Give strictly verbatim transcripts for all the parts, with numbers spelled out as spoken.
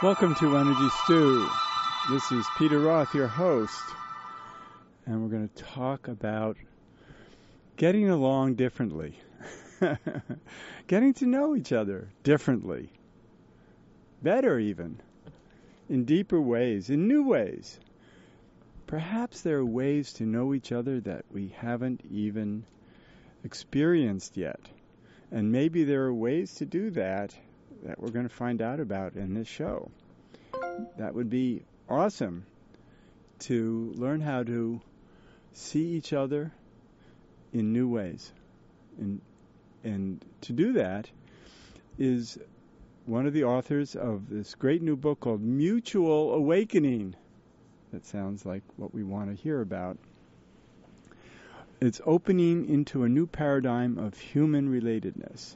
Welcome to Energy Stew. This is Peter Roth, your host, and we're going to talk about getting along differently, getting to know each other differently, better even, in deeper ways, in new ways. Perhaps there are ways to know each other that we haven't even experienced yet, and maybe there are ways to do that that we're going to find out about in this show. That would be awesome, to learn how to see each other in new ways. And, and to do that is one of the authors of this great new book called Mutual Awakening. That sounds like what we want to hear about. It's opening into a new paradigm of human relatedness.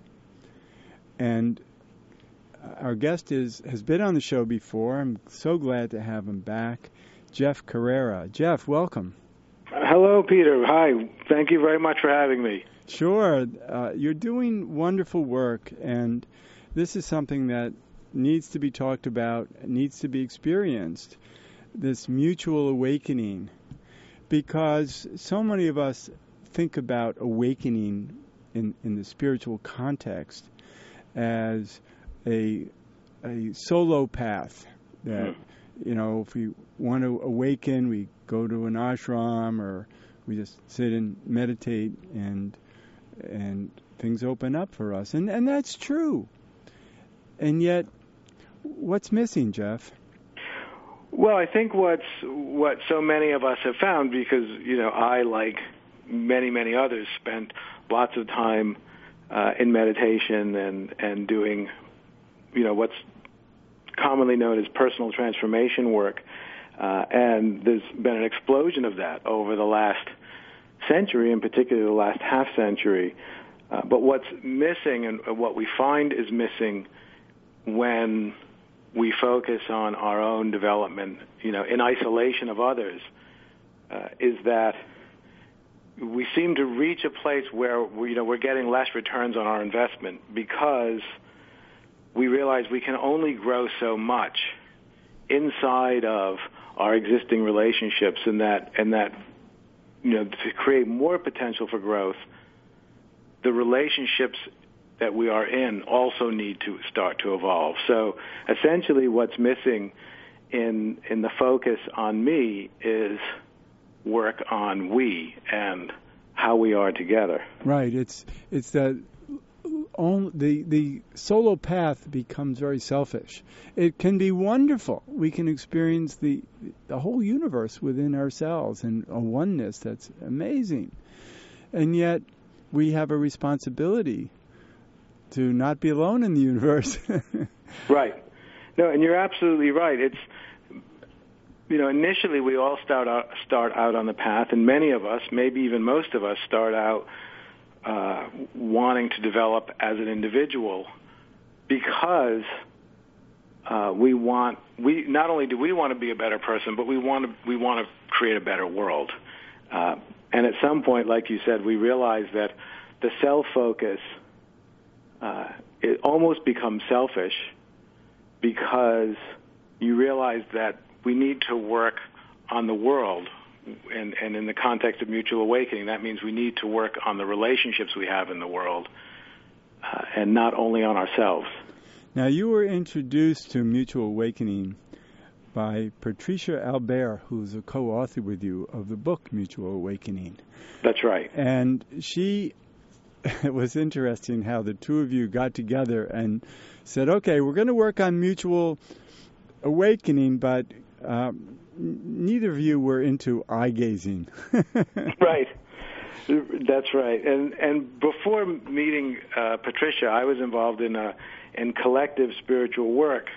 And our guest is has been on the show before. I'm so glad to have him back, Jeff Carrera. Jeff, welcome. Hello, Peter. Hi. Thank you very much for having me. Sure. Uh, you're doing wonderful work, and this is something that needs to be talked about, needs to be experienced, this mutual awakening, because so many of us think about awakening in, in the spiritual context as a a solo path that, you know, if we want to awaken, we go to an ashram or we just sit and meditate and and things open up for us. And and that's true. And yet, what's missing, Jeff? Well, I think what's what so many of us have found, because, you know, I, like many, many others, spent lots of time uh, in meditation and, and doing you know, what's commonly known as personal transformation work. Uh, and there's been an explosion of that over the last century, in particular the last half century. Uh, but what's missing, and what we find is missing when we focus on our own development, you know, in isolation of others, uh, is that we seem to reach a place where, we, you know, we're getting less returns on our investment, because we realize we can only grow so much inside of our existing relationships, and that, and that, you know, to create more potential for growth, the relationships that we are in also need to start to evolve. So essentially what's missing in in the focus on me is work on we and how we are together. Right. It's it's that On, the the solo path becomes very selfish. It can be wonderful. We can experience the the whole universe within ourselves and a oneness that's amazing. And yet we have a responsibility to not be alone in the universe. Right. No, and you're absolutely right. It's, you know, initially we all start out, start out on the path, and many of us, maybe even most of us, start out Uh, wanting to develop as an individual, because uh, we want we not only do we want to be a better person, but we want to we want to create a better world. Uh, and at some point, like you said, we realize that the self focus uh, it almost becomes selfish, because you realize that we need to work on the world. And, and in the context of mutual awakening, that means we need to work on the relationships we have in the world, uh, and not only on ourselves. Now, you were introduced to Mutual Awakening by Patricia Albert, who's a co-author with you of the book Mutual Awakening. That's right. And she, it was interesting how the two of you got together and said, okay, we're going to work on mutual awakening, but um, neither of you were into eye gazing. Right. That's right. And and before meeting uh, Patricia, I was involved in a in collective spiritual work,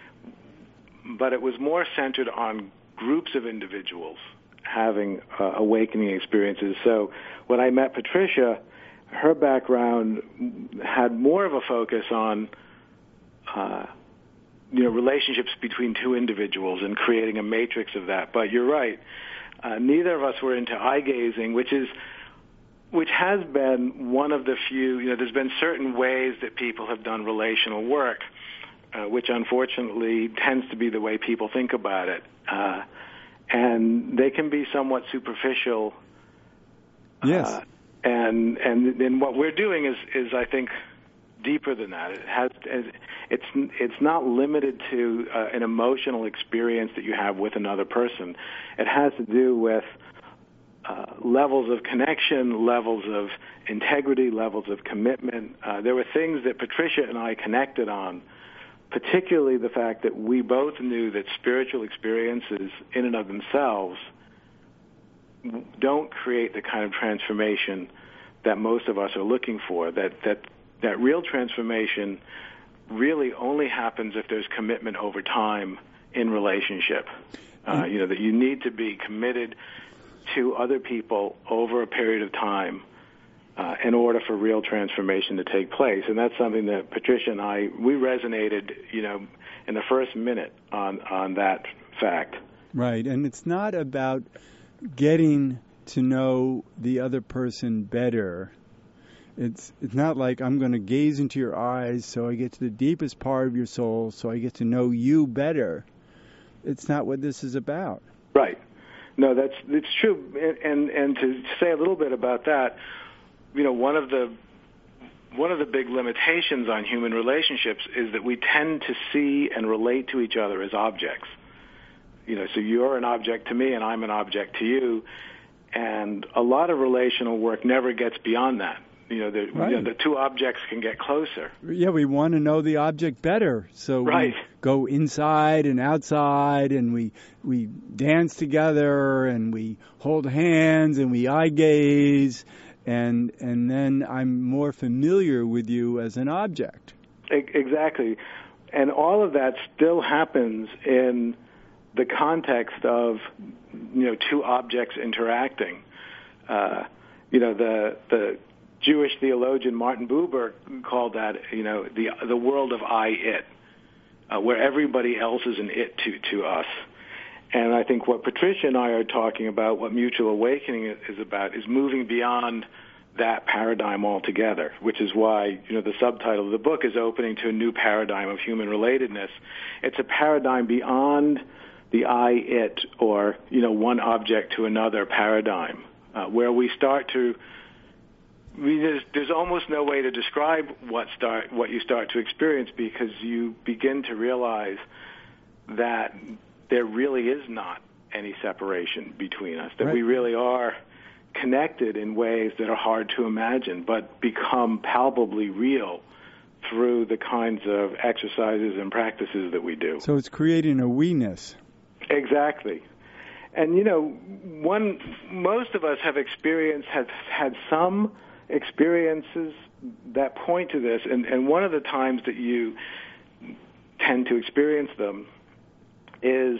but it was more centered on groups of individuals having uh, awakening experiences. So when I met Patricia, her background had more of a focus on uh, you know, relationships between two individuals and creating a matrix of that. But you're right. Uh, neither of us were into eye gazing, which is which has been one of the few, you know, there's been certain ways that people have done relational work, uh, which unfortunately tends to be the way people think about it. Uh, and they can be somewhat superficial. Yes. Uh, and and and what we're doing is, is I think, deeper than that. It has it's it's not limited to uh, an emotional experience that you have with another person. It has to do with uh, levels of connection, levels of integrity, levels of commitment. Uh, there were things that Patricia and I connected on, particularly the fact that we both knew that spiritual experiences in and of themselves don't create the kind of transformation that most of us are looking for, that that that real transformation really only happens if there's commitment over time in relationship. Uh, you know, that you need to be committed to other people over a period of time uh, in order for real transformation to take place. And that's something that Patricia and I, we resonated, you know, in the first minute on, on that fact. Right, and it's not about getting to know the other person better. It's it's not like I'm going to gaze into your eyes so I get to the deepest part of your soul, so I get to know you better. It's not what this is about. Right. No, that's it's true. And, and and to say a little bit about that, you know, one of the one of the big limitations on human relationships is that we tend to see and relate to each other as objects. You know, so you're an object to me and I'm an object to you, and a lot of relational work never gets beyond that. You know, the, right. you know, the two objects can get closer. Yeah, we want to know the object better, so right. we go inside and outside, and we we dance together, and we hold hands, and we eye gaze, and and then I'm more familiar with you as an object. Exactly, and all of that still happens in the context of, you know, two objects interacting. Uh, you know, the the Jewish theologian Martin Buber called that, you know, the the world of I-it, uh, where everybody else is an it to, to us. And I think what Patricia and I are talking about, what Mutual Awakening is about, is moving beyond that paradigm altogether, which is why, you know, the subtitle of the book is Opening to a New Paradigm of Human Relatedness. It's a paradigm beyond the I-it, or, you know, one object to another paradigm, uh, where we start to I mean, there's, there's almost no way to describe what start what you start to experience, because you begin to realize that there really is not any separation between us, that right. we really are connected in ways that are hard to imagine, but become palpably real through the kinds of exercises and practices that we do. So it's creating a we-ness. Exactly. And, you know, one most of us have experienced, have had some experiences that point to this, and, and one of the times that you tend to experience them is,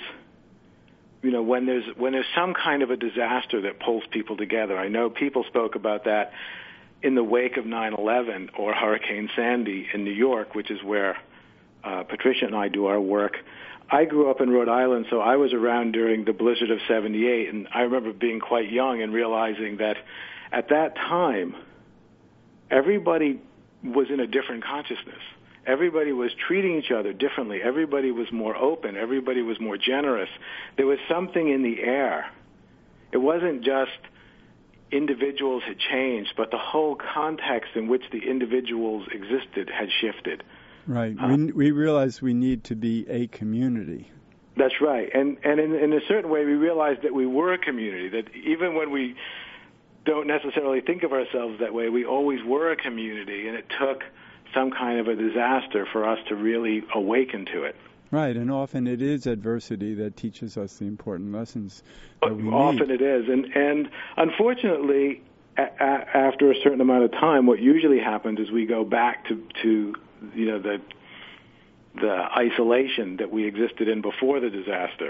you know, when there's when there's some kind of a disaster that pulls people together. I know people spoke about that in the wake of nine eleven or Hurricane Sandy in New York, which is where uh, Patricia and I do our work. I grew up in Rhode Island, so I was around during the blizzard of seventy-eight, and I remember being quite young and realizing that at that time, everybody was in a different consciousness. Everybody was treating each other differently. Everybody was more open. Everybody was more generous. There was something in the air. It wasn't just individuals had changed, but the whole context in which the individuals existed had shifted. Right. Uh, we we realized we need to be a community. That's right. And and in, in a certain way, we realized that we were a community, that even when we don't necessarily think of ourselves that way, we always were a community, and it took some kind of a disaster for us to really awaken to it. Right, and often it is adversity that teaches us the important lessons that we often need. It is, and and unfortunately, a- a- after a certain amount of time, what usually happens is we go back to, to you know, the the isolation that we existed in before the disaster.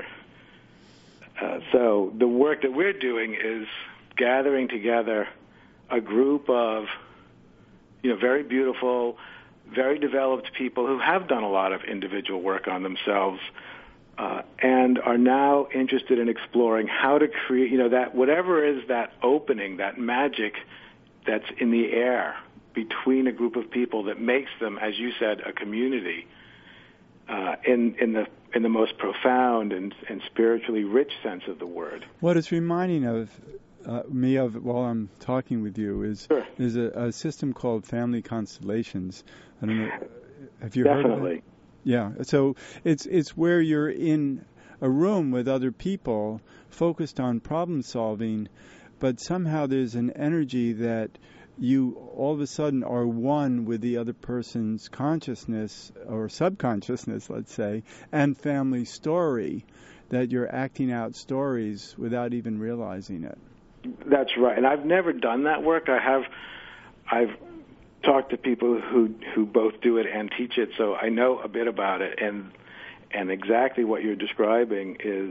Uh, so the work that we're doing is gathering together a group of, you know, very beautiful, very developed people who have done a lot of individual work on themselves, uh, and are now interested in exploring how to create, you know, that whatever is that opening, that magic that's in the air between a group of people that makes them, as you said, a community. uh, in in the in the most profound and, and spiritually rich sense of the word. What it's reminding of uh, me of while I'm talking with you is sure. is a, a system called Family Constellations. I don't know. Have you Definitely. heard of it? Yeah. So it's it's where you're in a room with other people focused on problem solving, but somehow there's an energy that you all of a sudden are one with the other person's consciousness or subconsciousness, let's say, and family story, that you're acting out stories without even realizing it. That's right. And I've never done that work. I have I've talked to people who who both do it and teach it, so I know a bit about it, and and exactly what you're describing is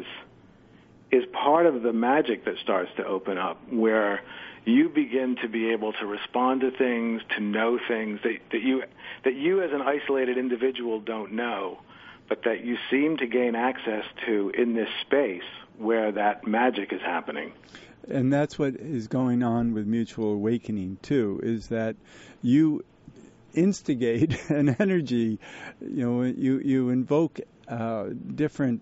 is part of the magic that starts to open up, where you begin to be able to respond to things, to know things that, that you that you as an isolated individual don't know, but that you seem to gain access to in this space where that magic is happening. And that's what is going on with Mutual Awakening, too, is that you instigate an energy, you know, you, you invoke uh, different,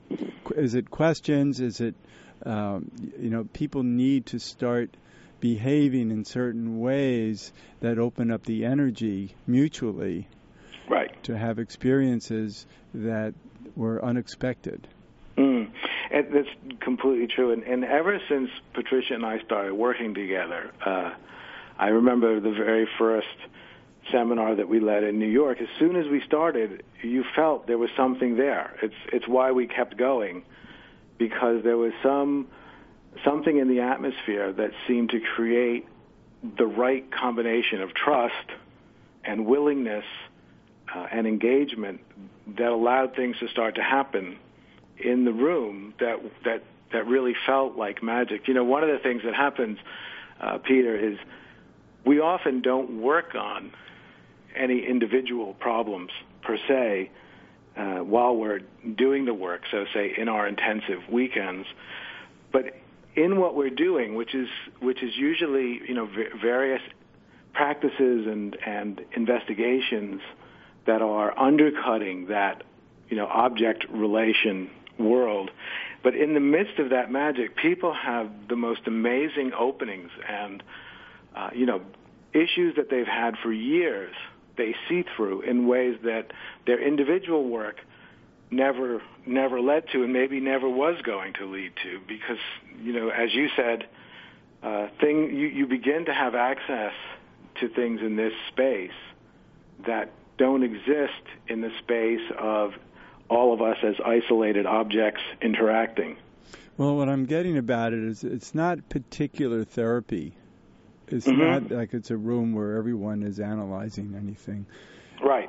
is it questions, is it, um, you know, people need to start behaving in certain ways that open up the energy mutually, right, to have experiences that were unexpected. Mm. And that's completely true. And, and ever since Patricia and I started working together, uh, I remember the very first seminar that we led in New York. As soon as we started, you felt there was something there. It's it's why we kept going, because there was some something in the atmosphere that seemed to create the right combination of trust and willingness uh, and engagement that allowed things to start to happen in the room that that that really felt like magic. You know, one of the things that happens, uh, Peter, is we often don't work on any individual problems per se uh, while we're doing the work, so say in our intensive weekends, but in what we're doing, which is which is usually, you know, v- various practices and, and investigations that are undercutting that, you know, object relation world. But in the midst of that magic, people have the most amazing openings and, uh, you know, issues that they've had for years, they see through in ways that their individual work never never led to, and maybe never was going to lead to, because, you know, as you said, uh, thing you, you begin to have access to things in this space that don't exist in the space of all of us as isolated objects interacting. Well, what I'm getting about it is it's not particular therapy. It's mm-hmm. not like it's a room where everyone is analyzing anything. Right.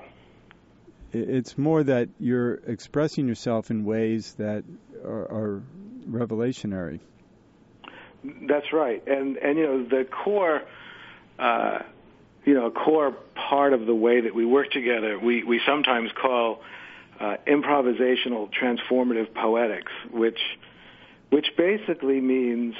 It's more that you're expressing yourself in ways that are, are revelationary. That's right. And, and you know, the core, uh, you know, a core part of the way that we work together, we, we sometimes call uh, improvisational transformative poetics, which which basically means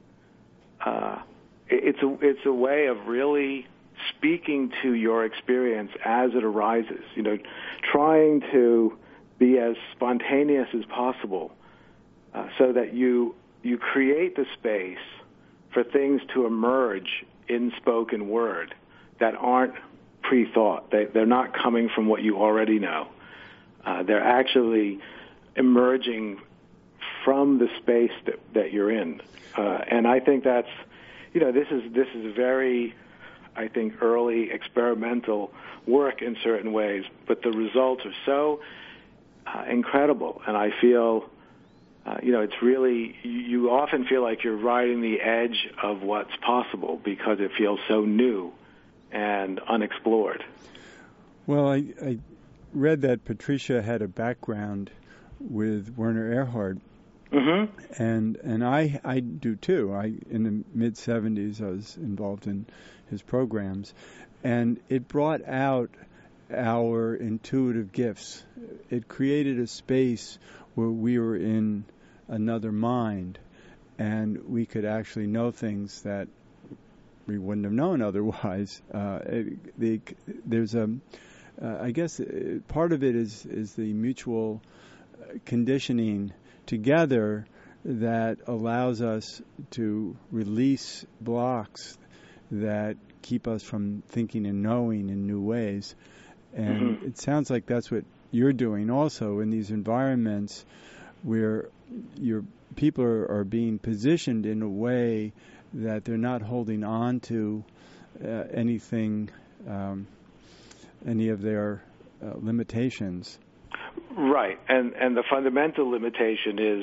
uh, it's a it's a way of really speaking to your experience as it arises, you know, trying to be as spontaneous as possible uh, so that you you create the space for things to emerge in spoken word that aren't pre-thought. They, they're not coming from what you already know. Uh, they're actually emerging from the space that, that you're in. Uh, and I think that's, you know, this is this is very, I think, early experimental work in certain ways, but the results are so uh, incredible. And I feel, uh, you know, it's really, you, you often feel like you're riding the edge of what's possible because it feels so new and unexplored. Well, I, I read that Patricia had a background with Werner Erhard. Mm-hmm. And and I I do too. I in the mid seventies I was involved in his programs, and it brought out our intuitive gifts. It created a space where we were in another mind, and we could actually know things that we wouldn't have known otherwise. Uh, it, the, there's a uh, I guess uh, part of it is is the mutual conditioning together that allows us to release blocks that keep us from thinking and knowing in new ways. And mm-hmm. it sounds like that's what you're doing also in these environments where your people are, are being positioned in a way that they're not holding on to uh, anything, um, any of their uh, limitations. Right, and and the fundamental limitation is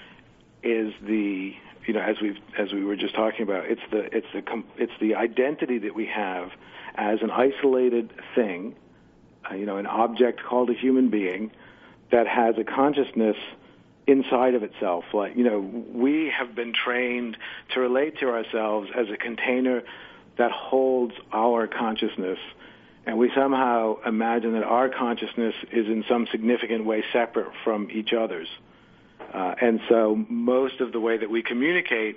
is the you know as we as we were just talking about it's the it's the it's the identity that we have as an isolated thing, uh, you know, an object called a human being that has a consciousness inside of itself. Like, you know, we have been trained to relate to ourselves as a container that holds our consciousness. And we somehow imagine that our consciousness is in some significant way separate from each other's. Uh, and so most of the way that we communicate,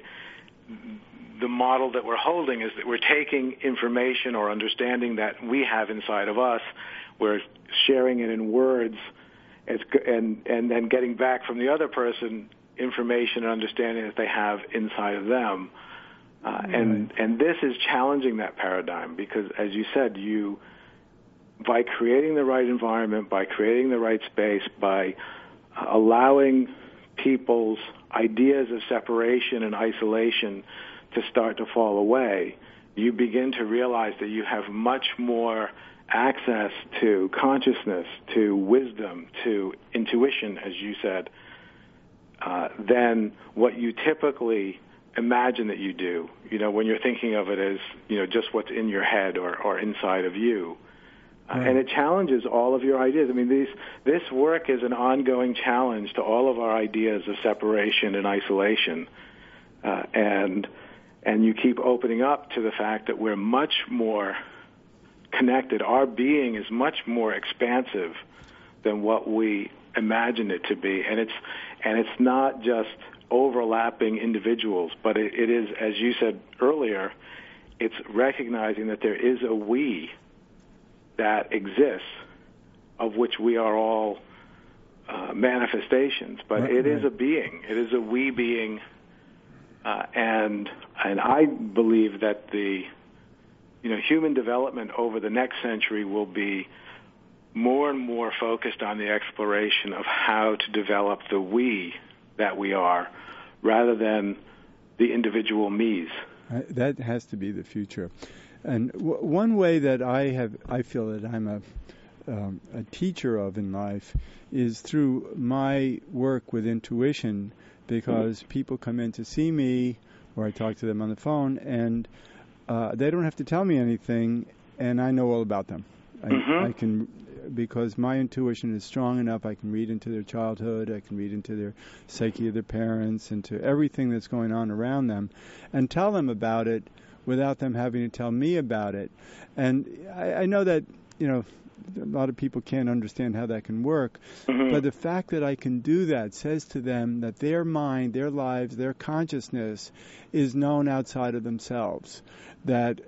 the model that we're holding is that we're taking information or understanding that we have inside of us, we're sharing it in words, as, and, and then getting back from the other person information and understanding that they have inside of them. Uh, right. And and this is challenging that paradigm because, as you said, you... by creating the right environment, by creating the right space, by allowing people's ideas of separation and isolation to start to fall away, you begin to realize that you have much more access to consciousness, to wisdom, to intuition, as you said, uh, than what you typically imagine that you do, you know, when you're thinking of it as, you know, just what's in your head or, or inside of you. Uh, right. And it challenges all of your ideas. I mean, these, this work is an ongoing challenge to all of our ideas of separation and isolation. Uh, and and you keep opening up to the fact that we're much more connected. Our being is much more expansive than what we imagine it to be. And it's and it's not just overlapping individuals, but it, it is, as you said earlier, it's recognizing that there is a we that exists, of which we are all uh, manifestations. But right, it right. is a being. It is a we being, uh, and and I believe that the you know human development over the next century will be more and more focused on the exploration of how to develop the we that we are, rather than the individual me's. Uh, that has to be the future. And w- one way that I have, I feel that I'm a um, a teacher of in life is through my work with intuition, because mm-hmm. people come in to see me, or I talk to them on the phone, and uh, they don't have to tell me anything, and I know all about them. I, mm-hmm. I can, because my intuition is strong enough, I can read into their childhood, I can read into their psyche of their parents, into everything that's going on around them, and tell them about it without them having to tell me about it. And I, I know that, you know, a lot of people can't understand how that can work, mm-hmm. but the fact that I can do that says to them that their mind, their lives, their consciousness is known outside of themselves, that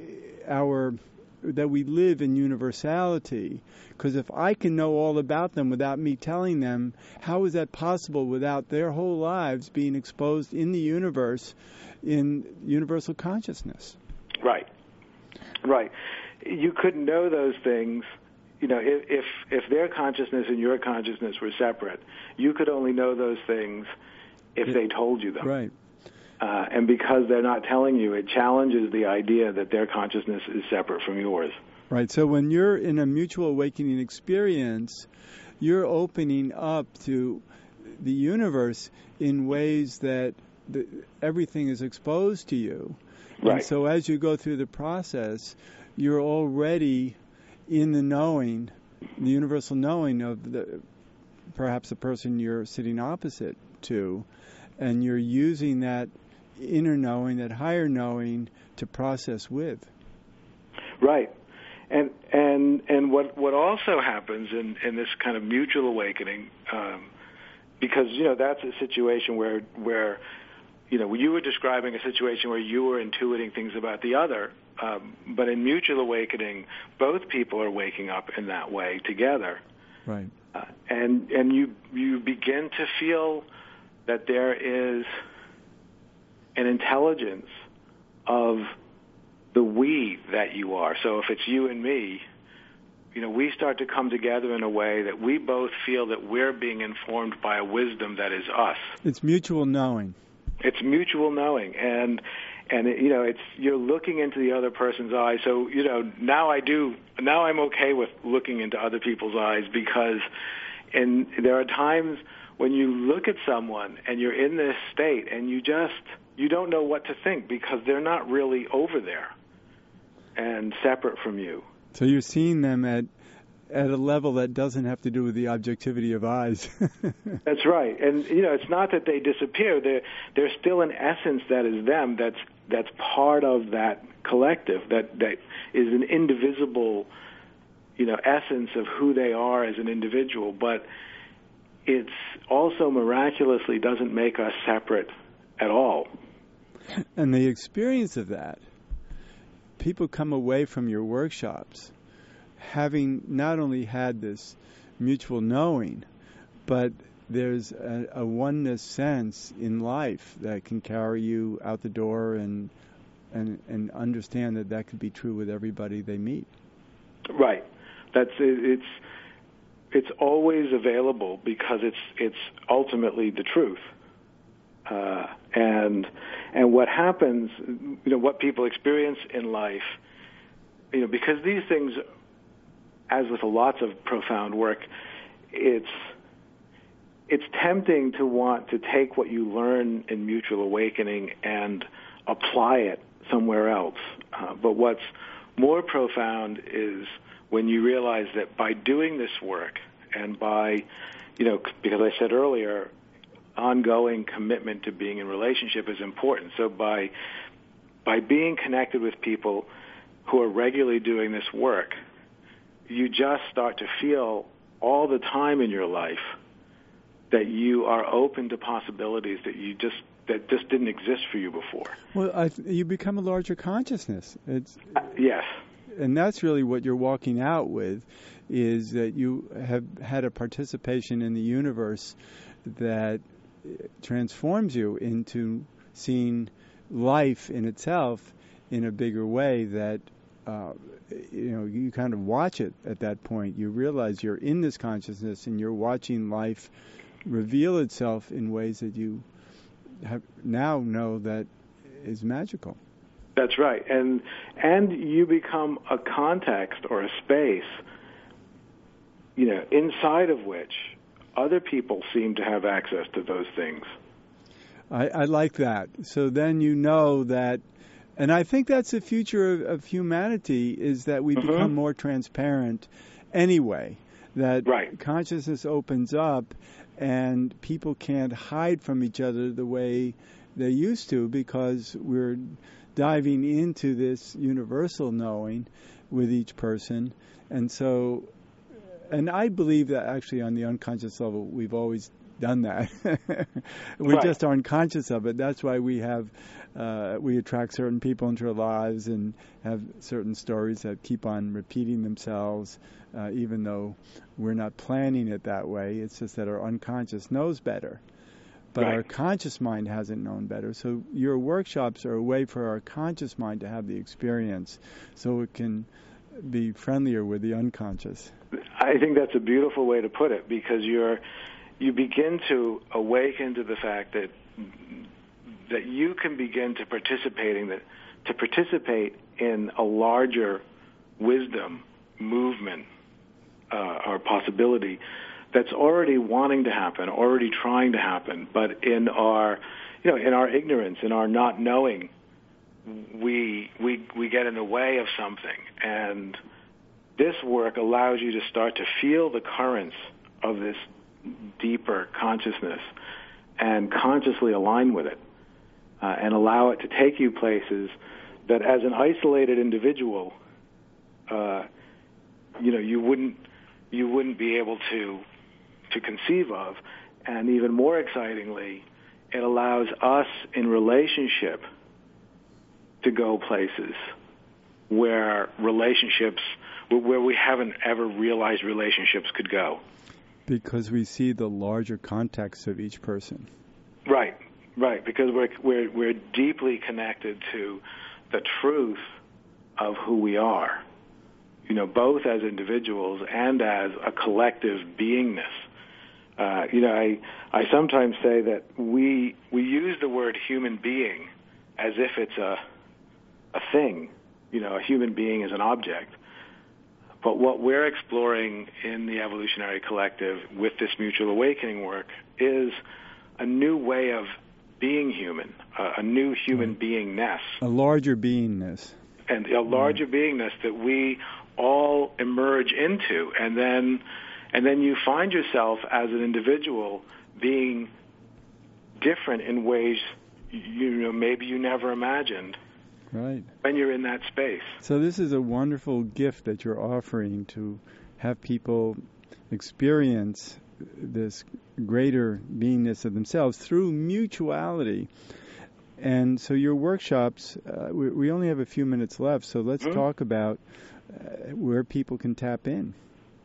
our that we live in universality. Because if I can know all about them without me telling them, how is that possible without their whole lives being exposed in the universe in universal consciousness? Right. Right. You couldn't know those things, you know, if, if if their consciousness and your consciousness were separate. You could only know those things if they told you them. Right. Uh, and because they're not telling you, it challenges the idea that their consciousness is separate from yours. Right. So when you're in a mutual awakening experience, you're opening up to the universe in ways that the, everything is exposed to you. Right. And so as you go through the process, you're already in the knowing, the universal knowing of the perhaps the person you're sitting opposite to, and you're using that inner knowing, that higher knowing, to process with. Right. And and and what what also happens in, in this kind of mutual awakening, um, because, you know, that's a situation where, where, you know, you were describing a situation where you were intuiting things about the other, Um, but in mutual awakening, both people are waking up in that way together. Right. Uh, and and you you begin to feel that there is an intelligence of the we that you are. So if it's you and me, you know, we start to come together in a way that we both feel that we're being informed by a wisdom that is us. It's mutual knowing. It's mutual knowing, and and it, you know, it's you're looking into the other person's eyes. So you know, now I do. Now I'm okay with looking into other people's eyes, because, and there are times when you look at someone and you're in this state and you just you don't know what to think, because they're not really over there and separate from you. So you're seeing them at at a level that doesn't have to do with the objectivity of eyes. That's right. And you know, it's not that they disappear. They're, there's still an essence that is them, that's that's part of that collective, that, that is an indivisible, you know, essence of who they are as an individual. But it's also miraculously doesn't make us separate at all. And the experience of that, people come away from your workshops having not only had this mutual knowing, but there's a, a oneness sense in life that can carry you out the door, and and and understand that that could be true with everybody they meet. Right. That's it's it's always available, because it's it's ultimately the truth. Uh, and and what happens, you know, what people experience in life, you know, because these things, as with lots of profound work, it's it's tempting to want to take what you learn in mutual awakening and apply it somewhere else. Uh, but what's more profound is when you realize that by doing this work, and by, you know, because I said earlier, ongoing commitment to being in relationship is important. So by by being connected with people who are regularly doing this work, you just start to feel all the time in your life that you are open to possibilities that you just that just didn't exist for you before. Well, I th- you become a larger consciousness. It's uh, yes, and that's really what you're walking out with, is that you have had a participation in the universe that transforms you into seeing life in itself in a bigger way, that uh, you know, you kind of watch it at that point. You realize you're in this consciousness and you're watching life reveal itself in ways that you have now know that is magical. That's right. And and you become a context or a space, you know, inside of which other people seem to have access to those things. I, I like that. So then you know that, and I think that's the future of, of humanity, is that we mm-hmm. become more transparent anyway, that right. consciousness opens up and people can't hide from each other the way they used to, because we're diving into this universal knowing with each person. And so, and I believe that actually on the unconscious level, we've always done that. we right. just aren't conscious of it. That's why we have, uh, we attract certain people into our lives and have certain stories that keep on repeating themselves, uh, even though we're not planning it that way. It's just that our unconscious knows better. But right. our conscious mind hasn't known better. So your workshops are a way for our conscious mind to have the experience, so it can be friendlier with the unconscious. I think that's a beautiful way to put it, because you're you begin to awaken to the fact that that you can begin to participating that to participate in a larger wisdom movement uh, or possibility that's already wanting to happen, already trying to happen, but in our, you know, in our ignorance, in our not knowing, we we we get in the way of something. And this work allows you to start to feel the currents of this deeper consciousness and consciously align with it, uh, and allow it to take you places that, as an isolated individual, uh, you know, you wouldn't you wouldn't be able to. to conceive of. And even more excitingly, it allows us in relationship to go places where relationships, where we haven't ever realized relationships could go. Because we see the larger context of each person. Right, right. Because we're we're we're deeply connected to the truth of who we are. You know, both as individuals and as a collective beingness. Uh, you know, I I sometimes say that we we use the word human being as if it's a a thing. You know, a human being is an object. But what we're exploring in the Evolutionary Collective with this mutual awakening work is a new way of being human, uh, a new human beingness. A larger beingness. And a larger mm-hmm. beingness that we all emerge into. And then and then you find yourself as an individual being different in ways you know maybe you never imagined. Right. When you're in that space. So this is a wonderful gift that you're offering to have people experience this greater beingness of themselves through mutuality. And so your workshops, uh, we, we only have a few minutes left, so let's mm-hmm. talk about uh, where people can tap in.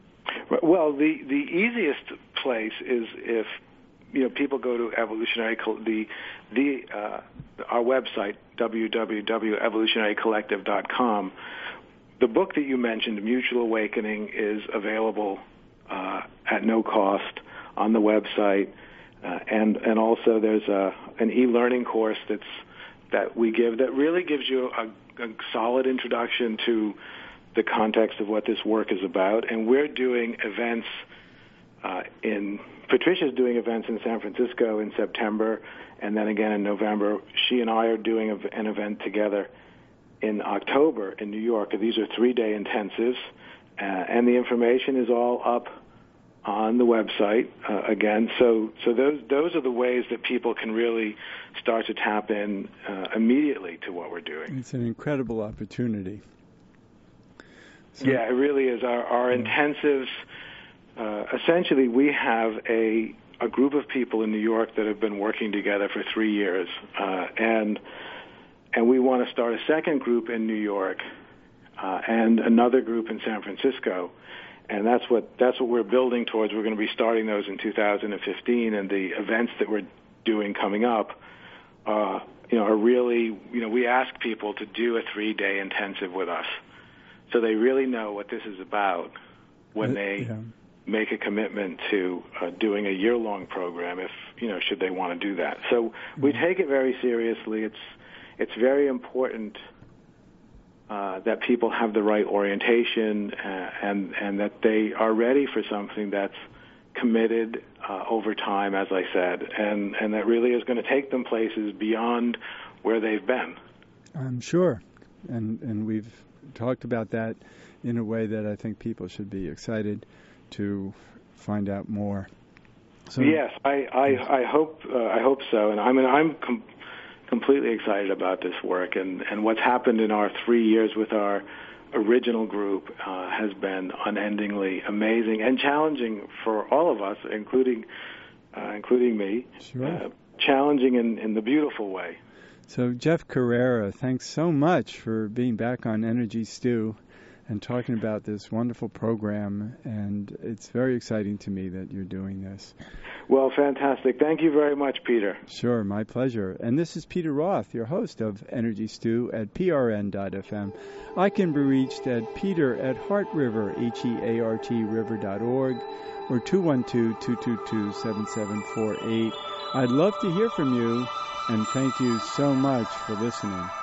Well, the, the easiest place is if you know people go to evolutionary the the uh, our website w w w dot evolutionary collective dot com. The book that you mentioned, Mutual Awakening, is available uh, at no cost on the website, uh, and and also there's a an e-learning course that's that we give that really gives you a, a solid introduction to the context of what this work is about. And we're doing events uh, in Patricia's doing events in San Francisco in September, and then again in November. She and I are doing an event together in October in New York. These are three-day intensives, uh, and the information is all up on the website uh, again. So, so those those are the ways that people can really start to tap in uh, immediately to what we're doing. It's an incredible opportunity. So, yeah, it really is. Our, our yeah. intensives. Uh, essentially, we have a a group of people in New York that have been working together for three years, uh, and and we want to start a second group in New York uh, and another group in San Francisco, and that's what that's what we're building towards. We're going to be starting those in two thousand fifteen, and the events that we're doing coming up, uh, you know, are really you know we ask people to do a three-day intensive with us, so they really know what this is about when they. Yeah. make a commitment to uh, doing a year-long program if, you know, should they want to do that. So mm-hmm. we take it very seriously. It's it's very important uh, that people have the right orientation uh, and, and that they are ready for something that's committed uh, over time, as I said, and, and that really is going to take them places beyond where they've been. I'm sure. And, and we've talked about that in a way that I think people should be excited to find out more. So, yes, I I, I hope uh, I hope so, and I mean I'm com- completely excited about this work, and, and what's happened in our three years with our original group uh, has been unendingly amazing and challenging for all of us, including uh, including me. Sure. Uh, challenging in, in the beautiful way. So Jeff Carrera, thanks so much for being back on Energy Stew and talking about this wonderful program, and it's very exciting to me that you're doing this. Well, fantastic. Thank you very much, Peter. Sure, my pleasure. And this is Peter Roth, your host of Energy Stew at P R N dot F M. I can be reached at peter at heartriver, H E A R T river dot org, or two one two, two two two, seven seven four eight. I'd love to hear from you, and thank you so much for listening.